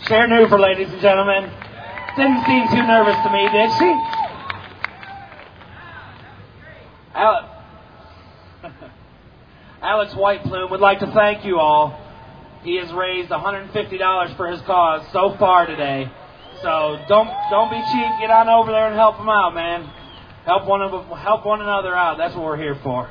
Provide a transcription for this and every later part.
Cher Newfer, ladies and gentlemen. Didn't seem too nervous to me, did she? Alex Whiteplume would like to thank you all. He has raised $150 for his cause so far today. So don't be cheap. Get on over there and help him out, man. Help one another out. That's what we're here for.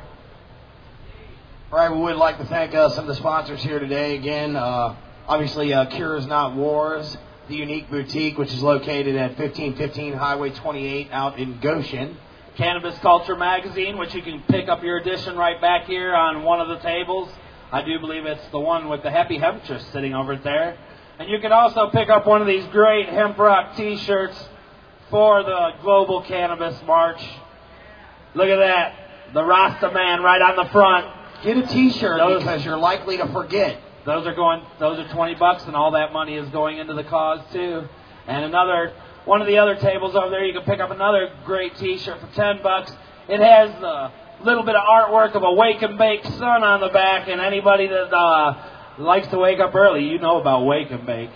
All right, we would like to thank some of the sponsors here today. Again, obviously, Cures Not Wars, the Unique Boutique, which is located at 1515 Highway 28 out in Goshen. Cannabis Culture Magazine, which you can pick up your edition right back here on one of the tables. I do believe it's the one with the Happy Hemptress sitting over there. And you can also pick up one of these great Hemp Rock t-shirts for the Global Cannabis March. Look at that. The Rasta Man right on the front. Get a t-shirt because you're likely to forget. Those are $20, and all that money is going into the cause too. And one of the other tables over there, you can pick up another great t-shirt for $10. It has a little bit of artwork of a wake and bake sun on the back, and anybody that likes to wake up early, you know about wake and bake.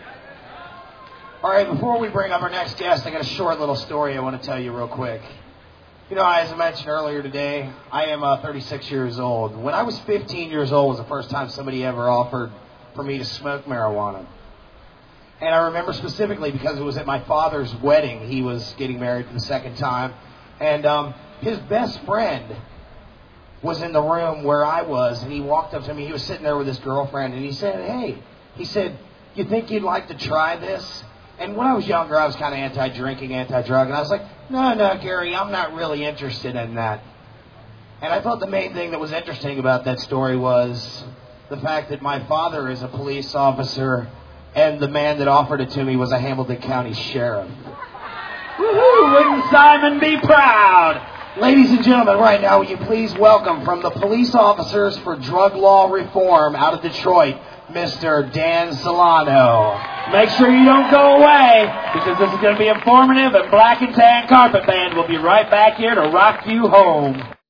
All right, before we bring up our next guest, I got a short little story I want to tell you real quick. You know, as I mentioned earlier today, I am 36 years old. When I was 15 years old was the first time somebody ever offered for me to smoke marijuana. And I remember specifically because it was at my father's wedding. He was getting married for the second time. And his best friend was in the room where I was, and he walked up to me. He was sitting there with his girlfriend, and he said, "Hey," he said, "you think you'd like to try this?" And when I was younger, I was kind of anti-drinking, anti-drug, and I was like, no, Gary, I'm not really interested in that. And I thought the main thing that was interesting about that story was the fact that my father is a police officer, and the man that offered it to me was a Hamilton County sheriff. Woohoo! Wouldn't Simon be proud? Ladies and gentlemen, right now, will you please welcome from the Police Officers for Drug Law Reform out of Detroit, Mr. Dan Solano. Make sure you don't go away, because this is going to be informative, and Black and Tan Carpet Band will be right back here to rock you home.